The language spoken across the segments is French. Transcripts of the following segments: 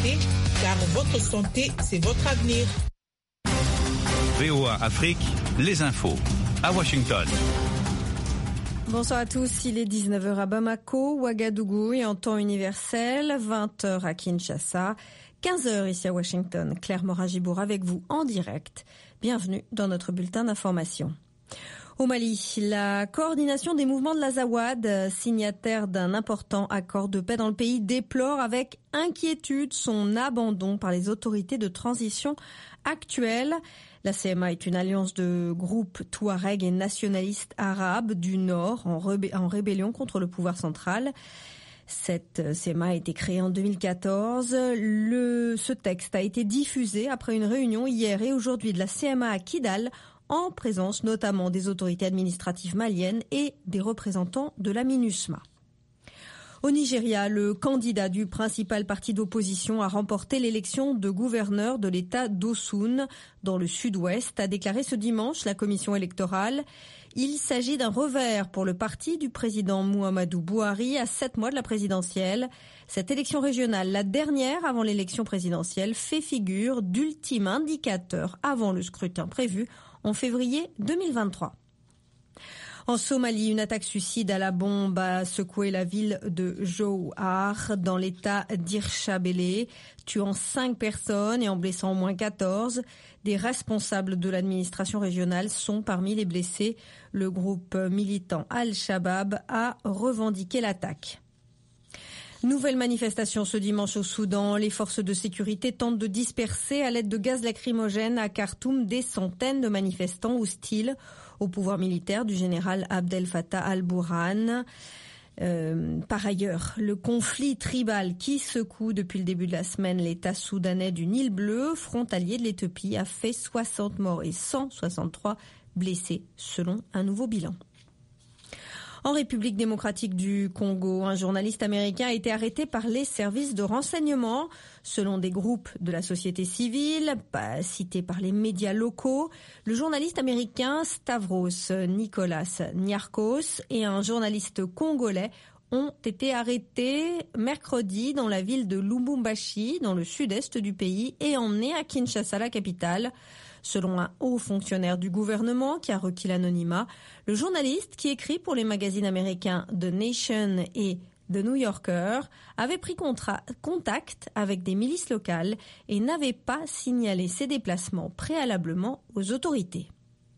santé, car votre santé, c'est votre avenir. VOA Afrique, les infos à Washington. Bonsoir à tous, il est 19h à Bamako, Ouagadougou et en temps universel, 20h à Kinshasa, 15h ici à Washington. Claire Morin-Gibour avec vous en direct. Bienvenue dans notre bulletin d'information. Au Mali, la coordination des mouvements de l'Azawad, signataire d'un important accord de paix dans le pays, déplore avec inquiétude son abandon par les autorités de transition actuelles. La CMA est une alliance de groupes touaregs et nationalistes arabes du Nord en rébellion contre le pouvoir central. Cette CMA a été créée en 2014. Ce texte a été diffusé après une réunion hier et aujourd'hui de la CMA à Kidal, en présence notamment des autorités administratives maliennes et des représentants de la MINUSMA. Au Nigeria, le candidat du principal parti d'opposition a remporté l'élection de gouverneur de l'État d'Osun, dans le sud-ouest, a déclaré ce dimanche la commission électorale. Il s'agit d'un revers pour le parti du président Muhammadu Buhari à 7 mois de la présidentielle. Cette élection régionale, la dernière avant l'élection présidentielle, fait figure d'ultime indicateur avant le scrutin prévu en février 2023. En Somalie, une attaque suicide à la bombe a secoué la ville de Jowhar dans l'état d'Hirshabelle, tuant 5 personnes et en blessant au moins 14. Des responsables de l'administration régionale sont parmi les blessés. Le groupe militant Al-Shabaab a revendiqué l'attaque. Nouvelle manifestation ce dimanche au Soudan. Les forces de sécurité tentent de disperser à l'aide de gaz lacrymogène à Khartoum des centaines de manifestants hostiles au pouvoir militaire du général Abdel Fattah al-Burhan. Par ailleurs, le conflit tribal qui secoue depuis le début de la semaine l'État soudanais du Nil Bleu, frontalier de l'Éthiopie, a fait 60 morts et 163 blessés, selon un nouveau bilan. En République démocratique du Congo, un journaliste américain a été arrêté par les services de renseignement. Selon des groupes de la société civile, cités par les médias locaux, le journaliste américain Stavros Nicolas Niarchos et un journaliste congolais ont été arrêtés mercredi dans la ville de Lubumbashi, dans le sud-est du pays, et emmenés à Kinshasa, la capitale. Selon un haut fonctionnaire du gouvernement qui a requis l'anonymat, le journaliste qui écrit pour les magazines américains The Nation et The New Yorker avait pris contact avec des milices locales et n'avait pas signalé ses déplacements préalablement aux autorités.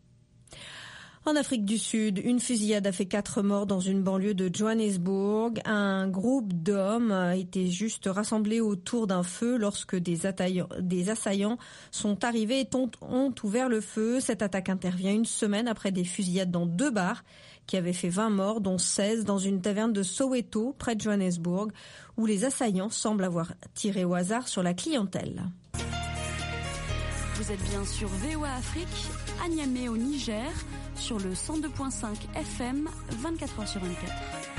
En Afrique du Sud, une fusillade a fait 4 morts dans une banlieue de Johannesburg. Un groupe d'hommes était juste rassemblé autour d'un feu lorsque des assaillants sont arrivés et ont ouvert le feu. Cette attaque intervient une semaine après des fusillades dans 2 bars qui avaient fait 20 morts, dont 16 dans une taverne de Soweto, près de Johannesburg, où les assaillants semblent avoir tiré au hasard sur la clientèle. Vous êtes bien sur VOA Afrique, à Niamey au Niger, sur le 102.5 FM, 24h sur 24.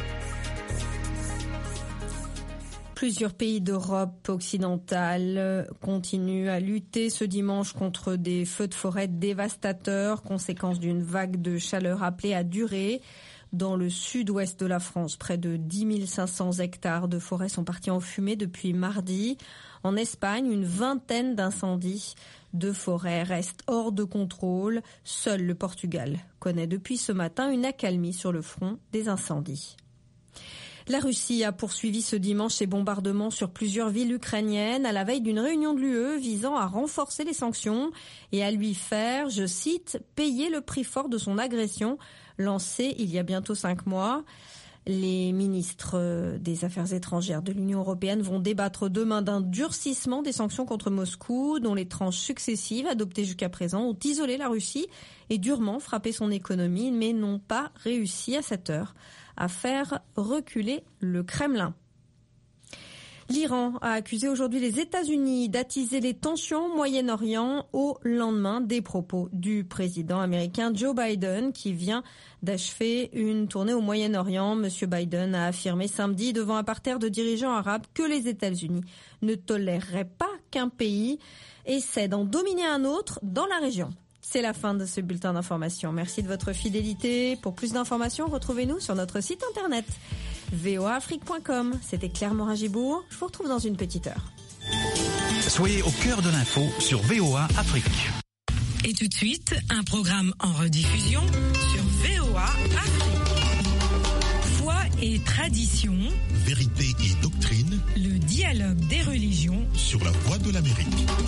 Plusieurs pays d'Europe occidentale continuent à lutter ce dimanche contre des feux de forêt dévastateurs, conséquence d'une vague de chaleur appelée à durer. Dans le sud-ouest de la France, près de 10 500 hectares de forêt sont partis en fumée depuis mardi. En Espagne, une vingtaine d'incendies de forêt restent hors de contrôle. Seul le Portugal connaît depuis ce matin une accalmie sur le front des incendies. La Russie a poursuivi ce dimanche ses bombardements sur plusieurs villes ukrainiennes à la veille d'une réunion de l'UE visant à renforcer les sanctions et à lui faire, je cite, « payer le prix fort de son agression » lancée il y a bientôt 5 mois. Les ministres des Affaires étrangères de l'Union européenne vont débattre demain d'un durcissement des sanctions contre Moscou, dont les tranches successives adoptées jusqu'à présent ont isolé la Russie et durement frappé son économie, mais n'ont pas réussi à cette heure à faire reculer le Kremlin. L'Iran a accusé aujourd'hui les États-Unis d'attiser les tensions au Moyen-Orient au lendemain des propos du président américain Joe Biden qui vient d'achever une tournée au Moyen-Orient. Monsieur Biden a affirmé samedi devant un parterre de dirigeants arabes que les États-Unis ne toléreraient pas qu'un pays essaie d'en dominer un autre dans la région. C'est la fin de ce bulletin d'information. Merci de votre fidélité. Pour plus d'informations, retrouvez-nous sur notre site internet voaafrique.com. C'était Claire Morin-Gibour. Je vous retrouve dans une petite heure. Soyez au cœur de l'info sur VOA Afrique. Et tout de suite, un programme en rediffusion sur VOA Afrique. Foi et tradition, vérité et doctrine, le dialogue des religions sur la Voix de l'Amérique.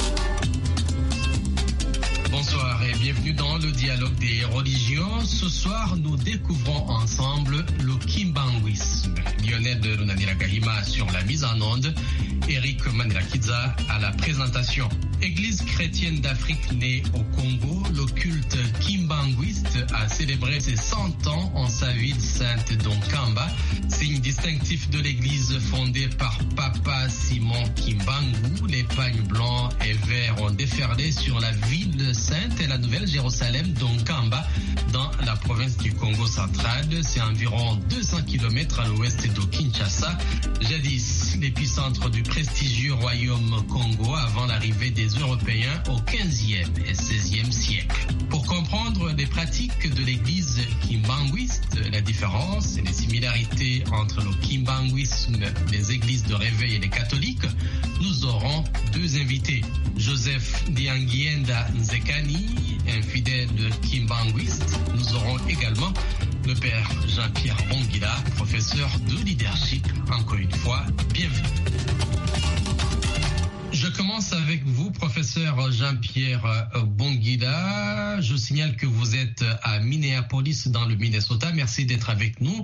Bonsoir et bienvenue dans le dialogue des religions. Ce soir, nous découvrons ensemble le kimbanguisme. Lionel de Lunanira Kahima sur la mise en onde, Eric Manirakiza à la présentation. Église chrétienne d'Afrique née au Congo, le culte kimbanguiste a célébré ses 100 ans en sa ville sainte d'Onkamba, signe distinctif de l'église fondée par Papa Simon Kimbangu. Les pagnes blancs et verts ont déferlé sur la ville sainte et la nouvelle Jérusalem d'Onkamba dans la province du Congo central. C'est environ 200 km à l'ouest de Kinshasa, jadis l'épicentre du prestigieux royaume Congo avant l'arrivée des Européens au 15e et 16e siècle. Pour comprendre les pratiques de l'église kimbanguiste, la différence et les similarités entre le kimbanguisme, les églises de réveil et les catholiques, nous aurons deux invités. Joseph Dianguienda Nzekani, un fidèle kimbanguiste. Nous aurons également le père Jean-Pierre Bonguila, professeur de leadership. Encore une fois, bienvenue. Je commence avec vous, professeur Jean-Pierre Bonguila. Je signale que vous êtes à Minneapolis, dans le Minnesota. Merci d'être avec nous.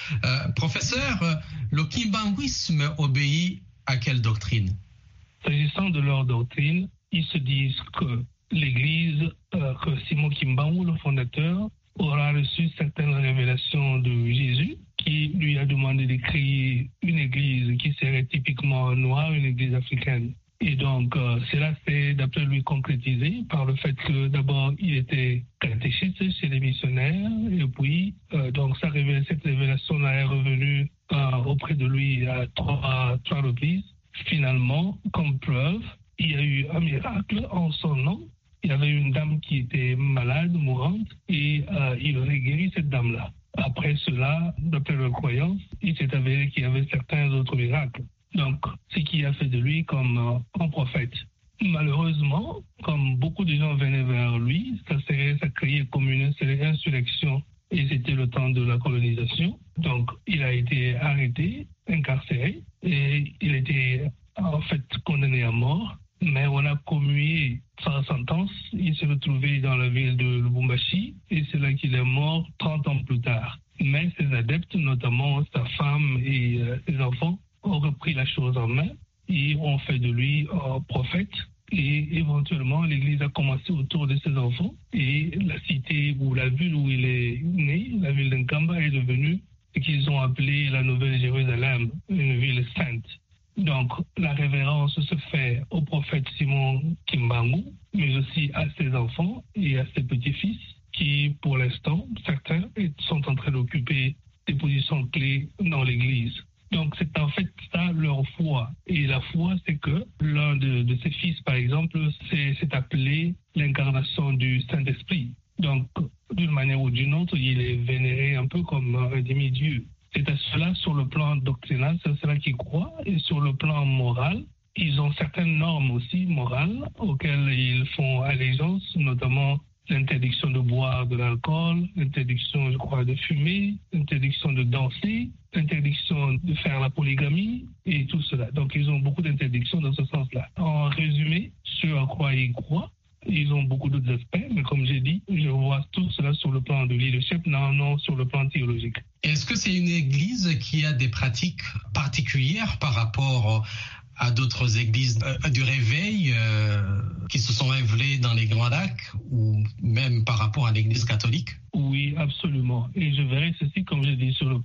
Professeur, le kimbanguisme obéit à quelle doctrine? S'agissant de leur doctrine, ils se disent que l'Église, que Simon Kimbangu, le fondateur, aura reçu certaines révélations de Jésus, qui lui a demandé de créer une église qui serait typiquement noire, une église africaine. Et donc, cela s'est, d'après lui, concrétisé par le fait que, d'abord, il était catéchiste chez les missionnaires, et puis, donc, cette révélation-là est revenue auprès de lui à trois reprises. Finalement, comme preuve, il y a eu un miracle en son nom. Il y avait une dame qui était malade, mourante, et il aurait guéri cette dame-là. Après cela, d'après leur croyance, il s'est avéré qu'il y avait certains autres miracles. Donc, ce qui a fait de lui comme un prophète. Malheureusement, comme beaucoup de gens venaient vers lui, ça créait comme une insurrection, et c'était le temps de la colonisation. Donc, il a été arrêté, incarcéré, et il était en fait condamné à mort. Mais on a commué sa sentence. Il s'est retrouvé dans la ville de Lubumbashi, et c'est là qu'il est mort 30 ans plus tard. Mais ses adeptes, notamment sa femme et ses enfants, ont repris la chose en main et ont fait de lui un prophète. Et éventuellement, l'Église a commencé autour de ses enfants. Et la cité ou la ville où il est né, la ville d'Nkamba, est devenue ce qu'ils ont appelé la Nouvelle Jérusalem, une ville sainte. Donc, la révérence se fait au prophète Simon Kimbangu, mais aussi à ses enfants et à ses petits-fils, qui, pour l'instant, certains sont en train d'occuper des positions clés dans l'Église. Donc, c'est en fait ça leur foi. Et la foi, c'est que l'un de ses fils, par exemple, s'est appelé l'incarnation du Saint-Esprit. Donc, d'une manière ou d'une autre, il est vénéré un peu comme un demi-dieu. C'est à cela, sur le plan doctrinal, c'est à cela qu'ils croient. Et sur le plan moral, ils ont certaines normes aussi morales auxquelles ils font allégeance, notamment l'interdiction de boire de l'alcool, l'interdiction, je crois, de fumer, l'interdiction de danser, l'interdiction de faire la polygamie et tout cela. Donc, ils ont beaucoup d'interdictions dans ce sens-là. En résumé, ce à quoi ils croient, ils ont beaucoup d'autres aspects, mais comme j'ai dit, je vois tout cela sur le plan de leadership, non sur le plan théologique. Est-ce que c'est une église qui a des pratiques particulières par rapport à d'autres églises du réveil qui se sont révélées dans les Grands Lacs ou même par rapport à l'église catholique? Oui, absolument. Et je verrai ceci, comme je dis, sur le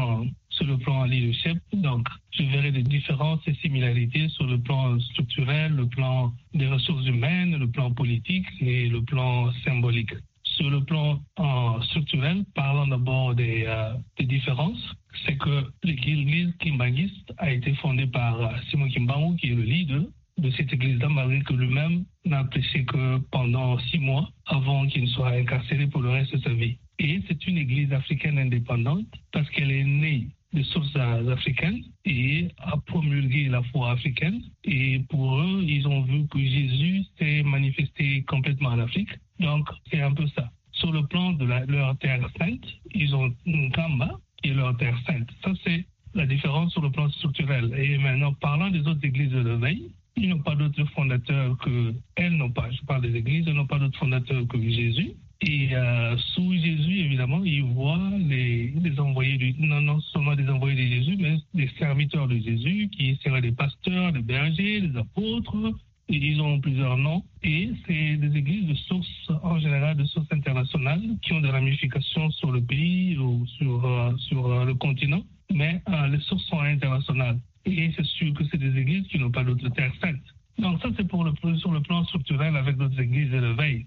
plan leadership. Donc, je verrai des différences et similarités sur le plan structurel, le plan des ressources humaines, le plan politique et le plan symbolique. Sur le plan structurel, parlant d'abord des différences, c'est que l'église kimbanguiste a été fondée par Simon Kimbangu, qui est le leader de cette église-là, malgré que lui-même n'a prêché que pendant 6 mois avant qu'il ne soit incarcéré pour le reste de sa vie. Et c'est une église africaine indépendante parce qu'elle est née des sources africaines et a promulgué la foi africaine. Et pour eux, ils ont vu que Jésus s'est manifesté complètement en Afrique. Donc, c'est un peu ça. Sur le plan de leur terre sainte, ils ont Nkamba, qui est leur terre sainte. Ça, c'est la différence sur le plan structurel. Et maintenant, parlant des autres églises de l'éveil, ils n'ont pas d'autres fondateurs qu'elles n'ont pas. Je parle des églises, elles n'ont pas d'autres fondateurs que Jésus. Et sous Jésus, évidemment, ils voient les envoyés, non seulement des envoyés de Jésus, mais des serviteurs de Jésus, qui seraient des pasteurs, des bergers, des apôtres. Et ils ont plusieurs noms. Et c'est des églises de source, en général, de source internationale, qui ont des ramifications sur le pays ou sur le continent. Mais les sources sont internationales. Et c'est sûr que c'est des églises qui n'ont pas d'autres terres saintes. Donc ça, c'est sur le plan structurel avec d'autres églises de l'éveil.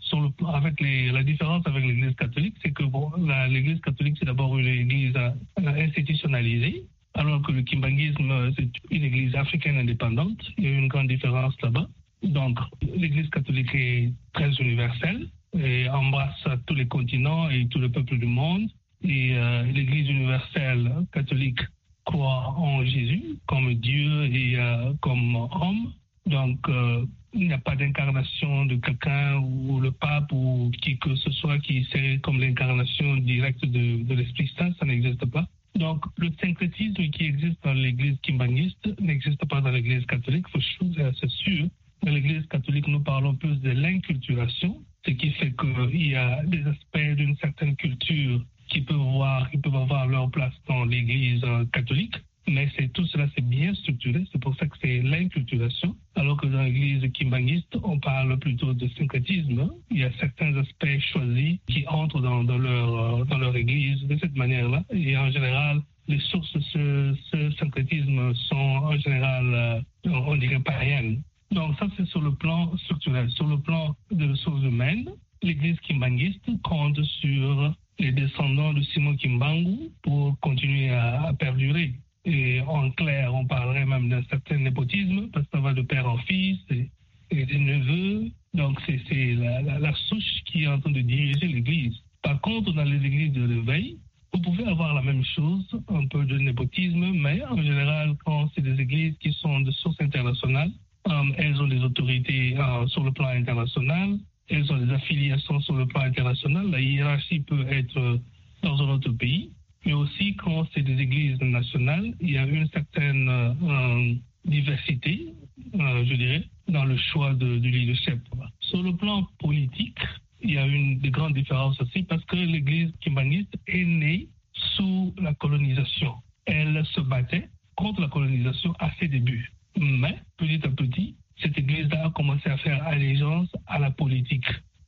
La différence avec l'église catholique, c'est que l'église catholique, c'est d'abord une église institutionnalisée, alors que le kimbanguisme, c'est une église africaine indépendante. Il y a une grande différence là-bas. Donc, l'église catholique est très universelle et embrasse tous les continents et tous les peuples du monde. Et l'église universelle catholique croit en Jésus comme Dieu et comme homme. Donc, il n'y a pas d'incarnation de quelqu'un ou le pape ou qui que ce soit qui serait comme l'incarnation directe de l'Esprit Saint, ça n'existe pas. Donc, le syncrétisme qui existe dans l'église kimbanguiste n'existe pas dans l'église catholique, c'est sûr. Dans l'église catholique, nous parlons plus de l'inculturation, ce qui fait qu'il y a des aspects d'une certaine culture qui peuvent avoir leur place dans l'église catholique. Mais tout cela, c'est bien structuré. C'est pour ça que c'est l'inculturation. Alors que dans l'église kimbanguiste, on parle plutôt de syncrétisme. Il y a certains aspects choisis qui entrent dans leur église de cette manière-là. Et en général, les sources de ce syncrétisme sont en général, on dirait, païennes. Donc ça, c'est sur le plan structurel. Sur le plan des ressources humaines, l'église kimbanguiste compte sur les descendants de Simon Kimbangu pour continuer à perdurer. Et en clair, on parlerait même d'un certain népotisme, parce que ça va de père en fils et des neveux. Donc, c'est la souche qui est en train de diriger l'Église. Par contre, dans les églises de l'éveil, vous pouvez avoir la même chose, un peu de népotisme, mais en général, quand c'est des églises qui sont de source internationale, elles ont des autorités sur le plan international, elles ont des affiliations sur le plan international. La hiérarchie peut être dans un autre pays. Mais aussi, quand c'est des églises nationales, il y a une certaine diversité, je dirais, dans le choix du leadership. Sur le plan politique, il y a des grandes différences aussi parce que l'église kimbanguiste est née sous la colonisation. Elle se battait contre la colonisation à ses débuts. Mais, petit à petit, cette église-là a commencé à faire allégeance à la politique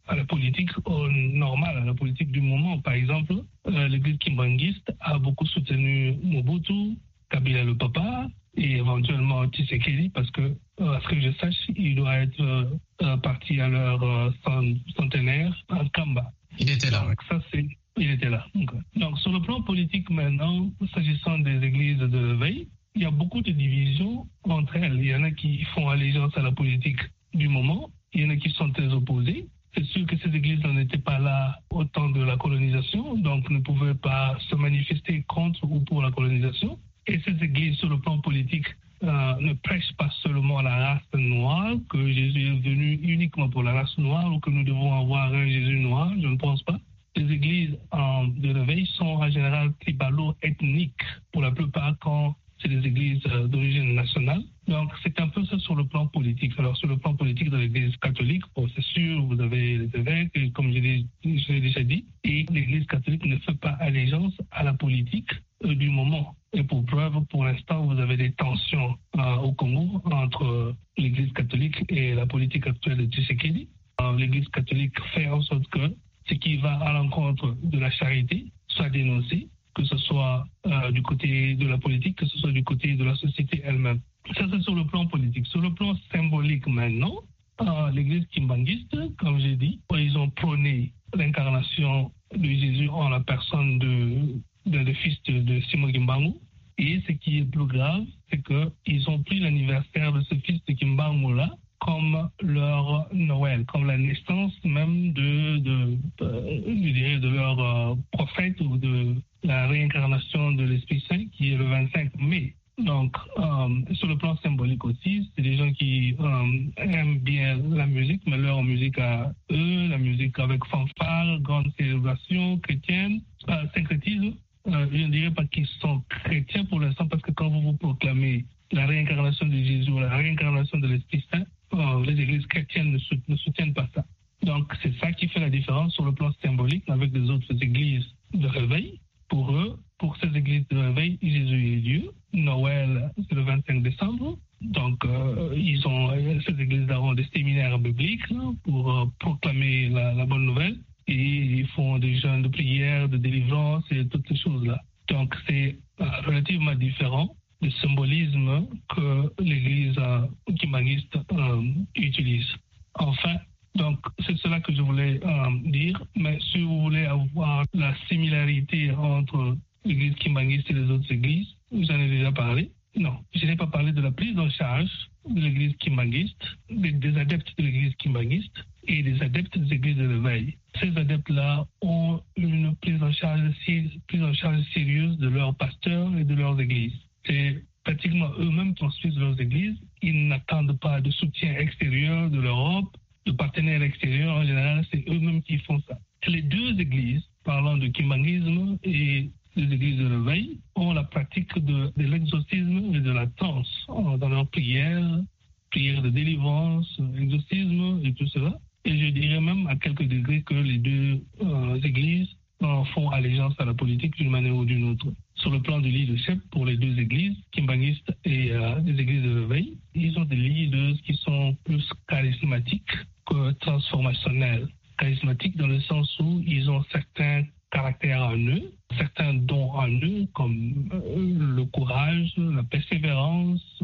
normale, à la politique du moment. Par exemple, l'église kimbanguiste a beaucoup soutenu Mobutu, Kabila le papa et éventuellement Tshisekedi parce que, à ce que je sache, il doit être parti à leur centenaire en Kamba. Il était là. Donc, il était là. Okay. Donc, sur le plan politique maintenant, s'agissant des églises de l'éveil, il y a beaucoup de divisions entre elles. Il y en a qui font allégeance à la politique du moment, il y en a qui sont très opposés. C'est sûr que ces églises n'étaient pas là au temps de la colonisation, donc ne pouvaient pas se manifester contre ou pour la colonisation. Et ces églises, sur le plan politique, ne prêchent pas seulement la race noire, que Jésus est venu uniquement pour la race noire ou que nous devons avoir un Jésus noir, je ne pense pas. Les églises de l'éveil sont en général tribalo-ethniques, pour la plupart quand c'est des églises d'origine nationale. Donc, c'est un peu ça sur le plan politique. Alors, sur le plan politique de l'église catholique, c'est sûr, vous avez les évêques, comme je l'ai déjà dit, et l'église catholique ne fait pas allégeance à la politique du moment. Et pour preuve, pour l'instant, vous avez des tensions au Congo entre l'église catholique et la politique actuelle de Tshisekedi. L'église catholique fait en sorte que ce qui va à l'encontre de la charité soit dénoncé, que ce soit du côté de la politique, que ce soit du côté de la société elle-même. Ça, c'est sur le plan politique. Sur le plan symbolique maintenant, l'église kimbanguiste, comme j'ai dit, ils ont prôné l'incarnation de Jésus en la personne de fils de Simon Kimbangu. Et ce qui est plus grave, c'est qu'ils ont pris l'anniversaire de ce fils de Kimbangu-là comme leur Noël, comme la naissance même de leur prophète ou de la réincarnation de l'Esprit Saint qui est le 25 mai. Donc, sur le plan symbolique aussi, c'est des gens qui aiment bien la musique, mais leur musique à eux, la musique avec fanfare, grande célébration chrétienne, syncrétisme. Je ne dirais pas qu'ils sont chrétiens pour l'instant, parce que quand vous proclamez la réincarnation de Jésus, la réincarnation de l'Esprit Saint, les églises chrétiennes ne soutiennent pas ça. Donc, c'est ça qui fait la différence sur le plan symbolique avec les autres églises de réveil. Pour eux, pour ces églises de réveil, Jésus est Dieu. Noël, c'est le 25 décembre. Donc, ces églises-là ont des séminaires bibliques pour proclamer la bonne nouvelle. Et ils font des jeûnes de prière, de délivrance et toutes ces choses-là. Donc, c'est relativement différent du symbolisme que l'église kimbanguiste utilise. Enfin, donc, c'est cela que je voulais dire. Mais si vous voulez avoir la similarité entre l'église kimbanguiste et les autres églises, j'en ai déjà parlé. Non, je n'ai pas parlé de la prise en charge de l'église kimbanguiste, des adeptes de l'église kimbanguiste et des adeptes des églises de réveil. Ces adeptes-là ont une prise en charge sérieuse de leurs pasteurs et de leurs églises. C'est pratiquement eux-mêmes qui construisent leurs églises. Ils n'attendent pas de soutien extérieur de l'Europe, de partenaires extérieurs. En général, c'est eux-mêmes qui font ça. Les deux églises, parlant de kimbanguisme et les églises de réveil, ont la pratique de l'exorcisme et de la transe dans leurs prières de délivrance, exorcisme et tout cela. Et je dirais même à quelques degrés que les deux églises font allégeance à la politique d'une manière ou d'une autre. Sur le plan du leadership, pour les deux églises, kimbanguistes et les églises de réveil, ils ont des leaders qui sont plus charismatiques que transformationnels. Charismatiques dans le sens où ils ont certains caractères en eux, certains dons en eux, comme le courage, la persévérance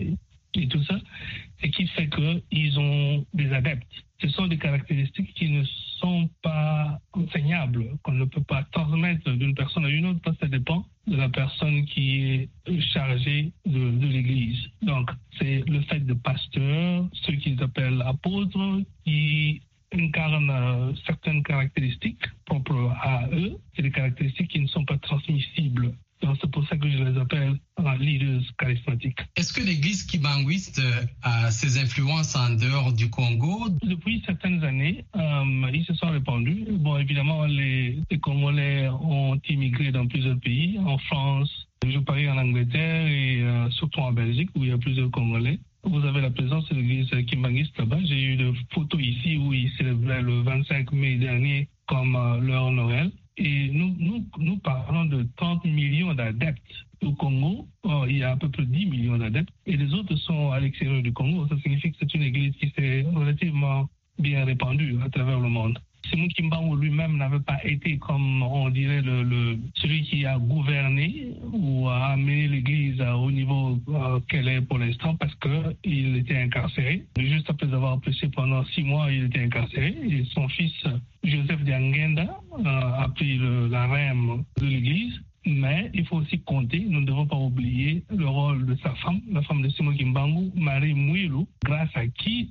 et tout ça, ce qui fait qu'ils ont des adeptes. Ce sont des caractéristiques qui ne sont pas enseignables, qu'on ne peut pas transmettre d'une personne à une autre, parce que ça dépend de la personne qui est chargée de l'Église. Donc, c'est le fait de pasteurs, ceux qu'ils appellent apôtres, qui incarnent certaines caractéristiques propres à eux, et des caractéristiques qui ne sont pas transmissibles. Donc, c'est pour ça que je les appelle leaders charismatiques. Est-ce que l'église kimbanguiste a ses influences en dehors du Congo? Depuis certaines années, ils se sont répandus. Bon, évidemment, les Congolais ont immigré dans plusieurs pays, en France, je parie en Angleterre et surtout en Belgique, où il y a plusieurs Congolais. Vous avez la présence de l'église kimbanguiste là-bas. J'ai eu des photos ici où ils célébraient le 25 mai dernier comme leur Noël. Et nous parlons de 30 millions d'adeptes. Au Congo, il y a à peu près 10 millions d'adeptes. Et les autres sont à l'extérieur du Congo. Ça signifie que c'est une église qui s'est relativement bien répandue à travers le monde. Simon Kimbangu lui-même n'avait pas été, comme on dirait, celui qui a gouverné ou a amené l'église au niveau qu'elle est pour l'instant, parce qu'il était incarcéré. Juste après avoir prêché pendant 6 mois, il était incarcéré. Et son fils, Joseph Diangenda, a pris la rème de l'église. Mais il faut aussi compter, nous ne devons pas oublier le rôle de sa femme, la femme de Simon Kimbangu, Marie Mouilou, grâce à qui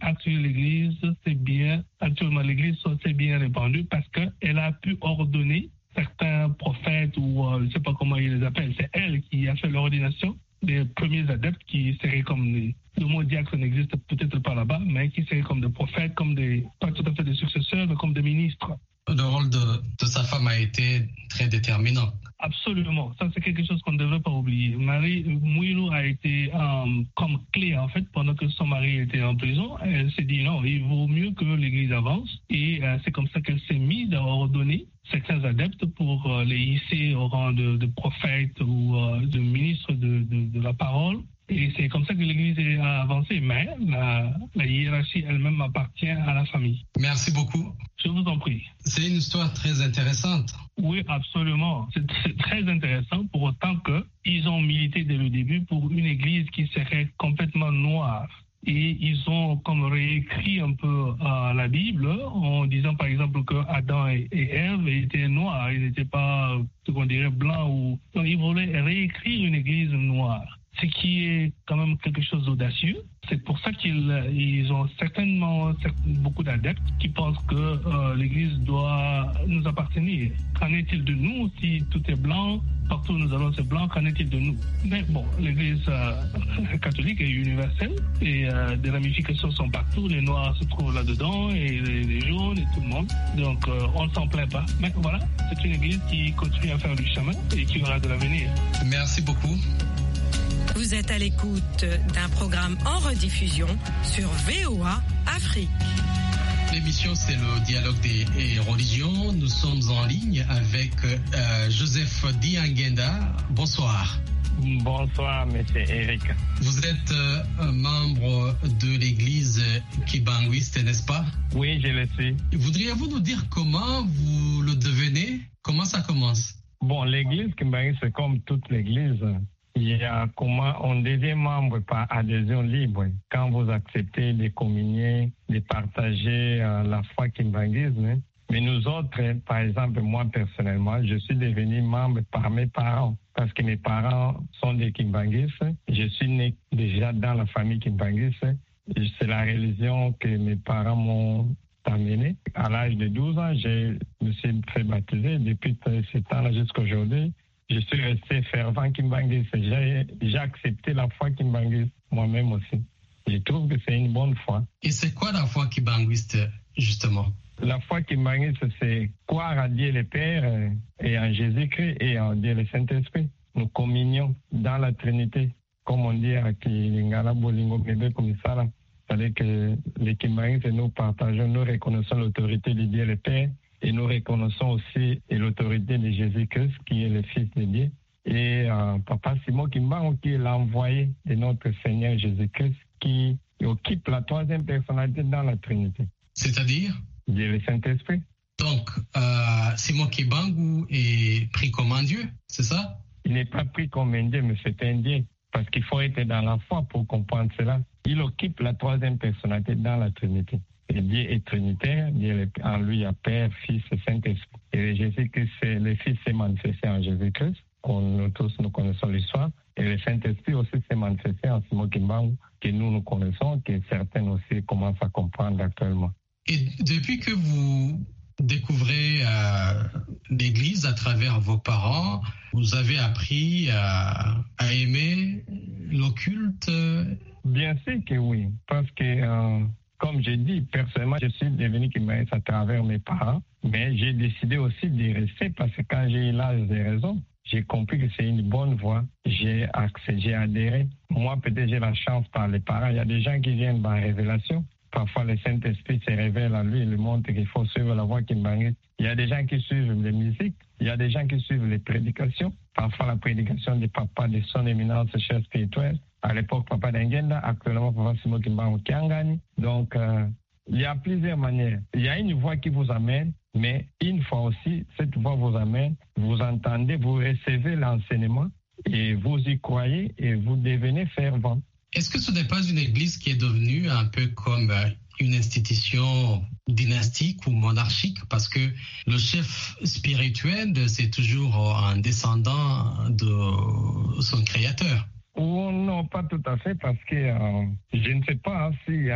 actuellement l'église s'est bien répandue, parce qu'elle a pu ordonner certains prophètes, ou je ne sais pas comment ils les appellent, c'est elle qui a fait l'ordination des premiers adeptes qui seraient comme le mot diacre n'existe peut-être pas là-bas, mais qui seraient comme des prophètes, comme pas tout à fait des successeurs, mais comme des ministres. Le rôle de sa femme a été très déterminant. Absolument, ça c'est quelque chose qu'on ne devrait pas oublier. Marie Mouilou a été comme clé en fait pendant que son mari était en prison. Elle s'est dit non, il vaut mieux que l'Église avance, et c'est comme ça qu'elle s'est mise à ordonner certains adeptes pour les hisser au rang de prophètes ou de ministres de la parole. Et c'est comme ça que l'Église a avancé, mais la hiérarchie elle-même appartient à la famille. Merci beaucoup. Je vous en prie. C'est une histoire très intéressante. Oui, absolument. C'est très intéressant, pour autant qu'ils ont milité dès le début pour une Église qui serait complètement noire. Et ils ont comme réécrit un peu la Bible en disant par exemple que Adam et Ève étaient noirs, ils n'étaient pas ce qu'on dirait blancs. Donc ils voulaient réécrire une Église noire. ce qui est quand même quelque chose d'audacieux. C'est pour ça qu'ils ont certainement beaucoup d'adeptes qui pensent que l'Église doit nous appartenir. Qu'en est-il de nous si tout est blanc, partout où nous allons c'est blanc, qu'en est-il de nous? Mais bon, l'Église catholique est universelle et des ramifications sont partout. Les Noirs se trouvent là-dedans et les jaunes et tout le monde. Donc on ne s'en plaint pas. Mais voilà, c'est une Église qui continue à faire du chemin et qui aura de l'avenir. Merci beaucoup. Vous êtes à l'écoute d'un programme en rediffusion sur VOA Afrique. L'émission, c'est le dialogue des religions. Nous sommes en ligne avec Joseph Diangenda. Bonsoir. Bonsoir, monsieur Eric. Vous êtes membre de l'église kimbanguiste, n'est-ce pas? Oui, je le suis. Voudriez-vous nous dire comment vous le devenez? Comment ça commence? Bon, l'église kimbanguiste, c'est comme toute l'église. Il y a comment on devient membre par adhésion libre. Quand vous acceptez de communier, de partager la foi kimbanguisme. Mais nous autres, par exemple, moi personnellement, je suis devenu membre par mes parents. Parce que mes parents sont des kimbanguistes. Je suis né déjà dans la famille kimbanguiste. C'est la religion que mes parents m'ont amené. À l'âge de 12 ans, je me suis fait baptiser. Depuis ce temps-là jusqu'à aujourd'hui, je suis resté fervent kimbanguiste. J'ai accepté la foi kimbanguiste moi-même aussi. Je trouve que c'est une bonne foi. Et c'est quoi la foi kimbanguiste, justement? La foi kimbanguiste, c'est croire à Dieu le Père et en Jésus-Christ et en Dieu le Saint-Esprit. Nous communions dans la Trinité, comme on dit à Kilingala Bolingo Bébé Komisala. C'est-à-dire que les kimbanguistes, nous partageons, nous reconnaissons l'autorité de Dieu le Père. Et nous reconnaissons aussi l'autorité de Jésus-Christ, qui est le Fils de Dieu. Et Papa Simon Kimbangu, qui est l'envoyé de notre Seigneur Jésus-Christ, qui occupe la troisième personnalité dans la Trinité. C'est-à-dire? Dieu le Saint-Esprit. Donc, Simon Kimbangu est pris comme un Dieu, c'est ça? Il n'est pas pris comme un Dieu, mais c'est un Dieu. Parce qu'il faut être dans la foi pour comprendre cela. Il occupe la troisième personnalité dans la Trinité. Et Dieu est trinitaire, Dieu en lui a Père, Fils et Saint-Esprit. Et Jésus-Christ, le Fils s'est manifesté en Jésus-Christ, nous tous nous connaissons l'histoire. Et le Saint-Esprit aussi s'est manifesté en Simon Kimbangu, que nous connaissons, que certains aussi commencent à comprendre actuellement. Et depuis que vous découvrez l'Église à travers vos parents, vous avez appris à aimer l'occulte? Bien sûr que oui, parce que... comme j'ai dit, personnellement, je suis devenu kimbanguiste à travers mes parents, mais j'ai décidé aussi de rester parce que quand j'ai eu l'âge des raisons, j'ai compris que c'est une bonne voie. J'ai adhéré. Moi, peut-être j'ai la chance par les parents. Il y a des gens qui viennent par révélation. Parfois, le Saint-Esprit se révèle à lui et lui montre qu'il faut suivre la voie kimbanguiste. Il y a des gens qui suivent les musiques. Il y a des gens qui suivent les prédications. Parfois, la prédication du papa de son éminence chef spirituel. À l'époque, Papa Diangenda, actuellement, Papa Simon Kimbangu Kiangani. Donc, il y a plusieurs manières. Il y a une voie qui vous amène, mais une fois aussi, cette voie vous amène, vous entendez, vous recevez l'enseignement et vous y croyez et vous devenez fervent. Est-ce que ce n'est pas une église qui est devenue un peu comme une institution dynastique ou monarchique? Parce que le chef spirituel, c'est toujours un descendant de son créateur. Oh, non, pas tout à fait, parce que je ne sais pas si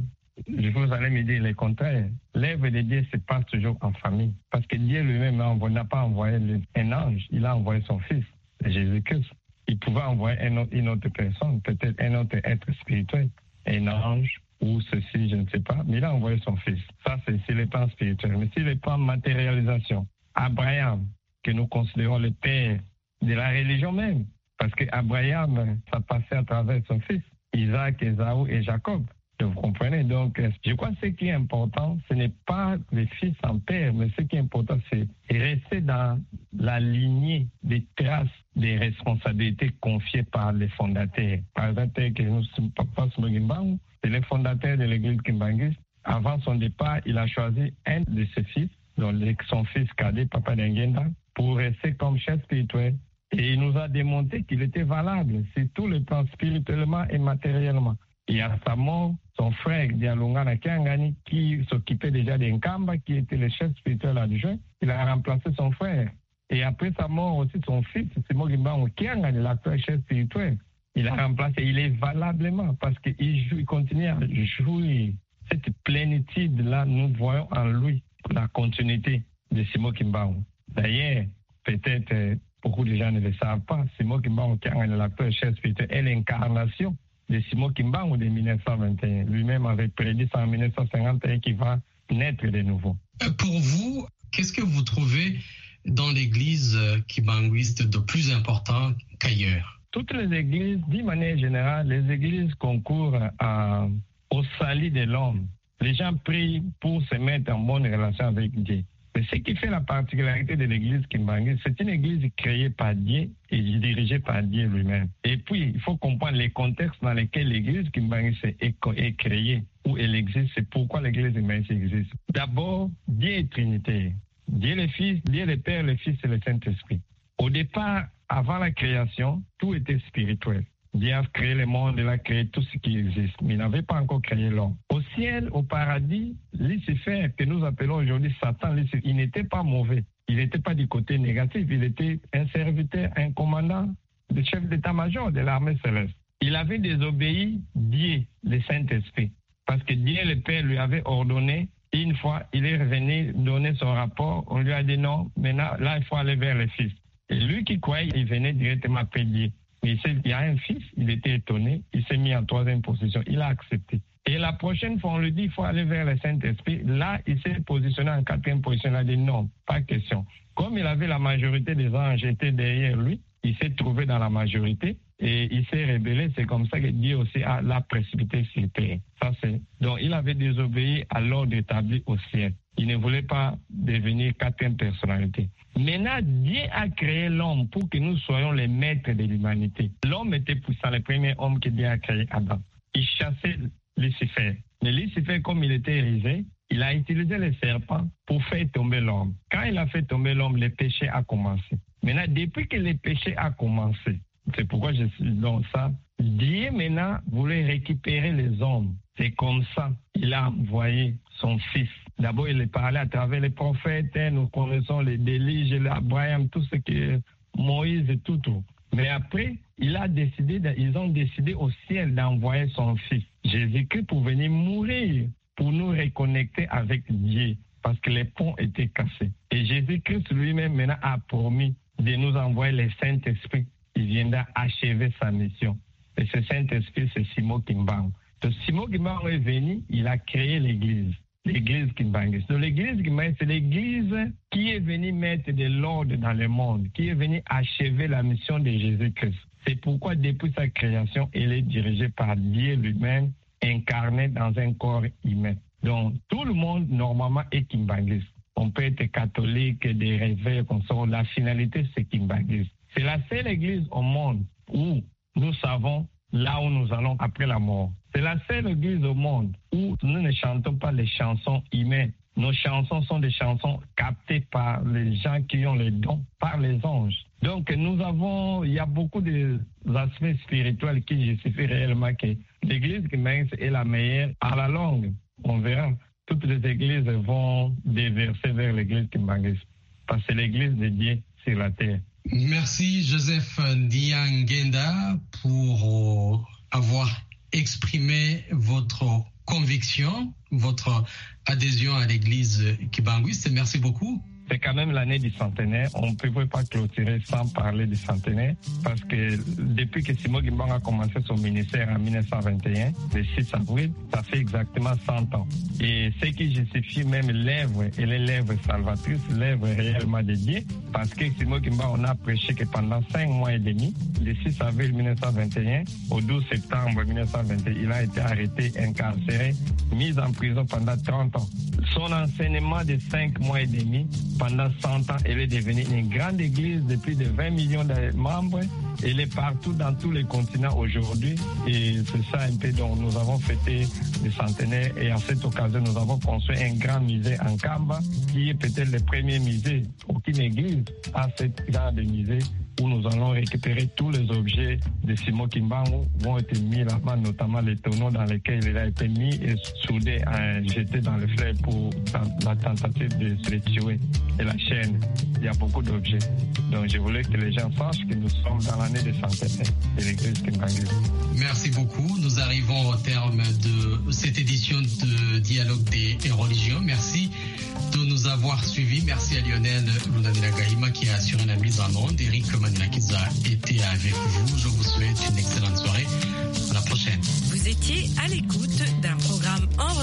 vous allez me dire le contraire. L'œuvre de Dieu se passe toujours en famille. Parce que Dieu lui-même n'a pas envoyé un ange, il a envoyé son Fils, Jésus-Christ. Il pouvait envoyer une autre personne, peut-être un autre être spirituel, un ange ou ceci, je ne sais pas, mais il a envoyé son Fils. Ça, c'est sur le plan spirituel. Mais sur le plan matérialisation, Abraham, que nous considérons le père de la religion même, parce qu'Abraham, ça passait à travers son fils, Isaac, Ésaü et Jacob. Vous comprenez? Donc, je crois que ce qui est important, ce n'est pas le fils en père, mais ce qui est important, c'est rester dans la lignée des traces des responsabilités confiées par les fondateurs. Par exemple, Papa Simon Kimbangu, c'est le fondateur de l'église kimbanguiste. Avant son départ, il a choisi un de ses fils, donc son fils cadet, Papa Diangenda, pour rester comme chef spirituel. Et il nous a démontré qu'il était valable sur tous les plans, spirituellement et matériellement. Et à sa mort, son frère Dialungana Kiangani, qui s'occupait déjà d'Enkamba, qui était le chef spirituel adjoint, il a remplacé son frère. Et après sa mort aussi, son fils, Simon Kimbangu Kiangani, l'actuel chef spirituel, il a remplacé, il est valablement parce qu'il continue à jouir. Cette plénitude-là, nous voyons en lui la continuité de Simon Kimbangu. D'ailleurs, peut-être beaucoup de gens ne le savent pas, Simon Kimbangu, qui est l'acteur chef spirituel, est l'incarnation de Simon Kimbangu de 1921. Lui-même avait prédit ça en 1951 qu'il va naître de nouveau. Pour vous, qu'est-ce que vous trouvez dans l'église kimbanguiste de plus important qu'ailleurs? Toutes les églises, d'une manière générale, les églises concourent au salut de l'homme. Les gens prient pour se mettre en bonne relation avec Dieu. Mais ce qui fait la particularité de l'église kimbanguiste, c'est une église créée par Dieu et dirigée par Dieu lui-même. Et puis, il faut comprendre les contextes dans lesquels l'église kimbanguiste est créée, où elle existe, c'est pourquoi l'église kimbanguiste existe. D'abord, Dieu est Trinité. Dieu le Fils, Dieu le Père, le Fils et le Saint-Esprit. Au départ, avant la création, tout était spirituel. Dieu a créé le monde, il a créé tout ce qui existe, mais il n'avait pas encore créé l'homme. Au ciel, au paradis, Lucifer, que nous appelons aujourd'hui Satan, il n'était pas mauvais. Il n'était pas du côté négatif, il était un serviteur, un commandant, le chef d'état-major de l'armée céleste. Il avait désobéi Dieu, le Saint-Esprit, parce que Dieu, le Père, lui avait ordonné. Une fois, il est revenu donner son rapport, on lui a dit non, maintenant, là, il faut aller vers le Fils. Et lui qui croyait, il venait directement après Dieu. Mais il y a un fils, il était étonné, il s'est mis en troisième position, il a accepté. Et la prochaine fois, on lui dit, il faut aller vers le Saint-Esprit. Là, il s'est positionné en quatrième position, il a dit non, pas question. Comme il avait la majorité des anges étaient derrière lui, il s'est trouvé dans la majorité et il s'est rébellé. C'est comme ça que Dieu aussi l'a précipité sur terre. Donc, il avait désobéi à l'ordre établi au ciel. Il ne voulait pas devenir quatrième personnalité. Maintenant, Dieu a créé l'homme pour que nous soyons les maîtres de l'humanité. L'homme était puissant, le premier homme que Dieu a créé, Adam. Il chassait Lucifer. Mais Lucifer, comme il était rusé, il a utilisé le serpent pour faire tomber l'homme. Quand il a fait tomber l'homme, le péché a commencé. Maintenant, depuis que le péché a commencé, c'est pourquoi je suis dans ça, Dieu maintenant voulait récupérer les hommes. C'est comme ça qu'il a envoyé son fils. D'abord, il est parlé à travers les prophètes. Nous connaissons les Élie, Abraham, tout ce que Moïse et tout. Mais après, ils ont décidé au ciel d'envoyer son fils, Jésus-Christ, pour venir mourir, pour nous reconnecter avec Dieu, parce que les ponts étaient cassés. Et Jésus-Christ lui-même maintenant a promis de nous envoyer le Saint-Esprit. Il viendra achever sa mission. Et ce Saint-Esprit, c'est Simon Kimbangu. Donc, Simon Kimbangu est venu, il a créé l'église. L'église kimbanguiste. Donc, l'église kimbanguiste, c'est l'église qui est venue mettre de l'ordre dans le monde, qui est venue achever la mission de Jésus-Christ. C'est pourquoi, depuis sa création, elle est dirigée par Dieu lui-même, incarné dans un corps humain. Donc, tout le monde, normalement, est kimbanguiste. On peut être catholique, des réveils, comme ça. La finalité, c'est kimbanguiste. C'est la seule église au monde où nous savons là où nous allons après la mort. C'est la seule église au monde où nous ne chantons pas les chansons humaines. Nos chansons sont des chansons captées par les gens qui ont les dons, par les anges. Donc il y a beaucoup d'aspects spirituels qui justifient réellement que l'église kimbanguiste est la meilleure. À la longue, on verra, toutes les églises vont déverser vers l'église kimbanguiste. Parce que c'est l'église de Dieu sur la terre. Merci Joseph Ndiangenda pour avoir exprimé votre conviction, votre adhésion à l'église kimbanguiste. Merci beaucoup. C'est quand même l'année du centenaire. On ne peut pas clôturer sans parler du centenaire parce que depuis que Simon Kimbangu a commencé son ministère en 1921, le 6 avril, ça fait exactement 100 ans. Et ce qui justifie même l'œuvre, elle est l'œuvre salvatrice, l'œuvre réellement de Dieu, parce que Simon Kimbangu, on a prêché que pendant 5 mois et demi, le 6 avril 1921 au 12 septembre 1921, il a été arrêté, incarcéré, mis en prison pendant 30 ans. Son enseignement de 5 mois et demi, pendant 100 ans, elle est devenue une grande église de plus de 20 millions de membres. Elle est partout dans tous les continents aujourd'hui. Et c'est ça un peu dont nous avons fêté le centenaire. Et en cette occasion, nous avons construit un grand musée en Kamba, qui est peut-être le premier musée. Aucune église a ce genre de musée où nous allons récupérer tous les objets de Simon Kimbangu vont être mis là-bas, notamment les tonneaux dans lesquels il a été mis et soudé, jeté dans le fleuve pour la tentative de se les tuer. Et la chaîne, il y a beaucoup d'objets. Donc je voulais que les gens sachent que nous sommes dans l'année de centenaire de l'église Kimbangu. Merci beaucoup. Nous arrivons au terme de cette édition de Dialogue des religions. Merci de nous avoir suivis. Merci à Lionel Lunanila Kahima qui a assuré la mise en onde. Eric Manila qui a été avec vous. Je vous souhaite une excellente soirée. À la prochaine. Vous étiez à l'écoute d'un programme en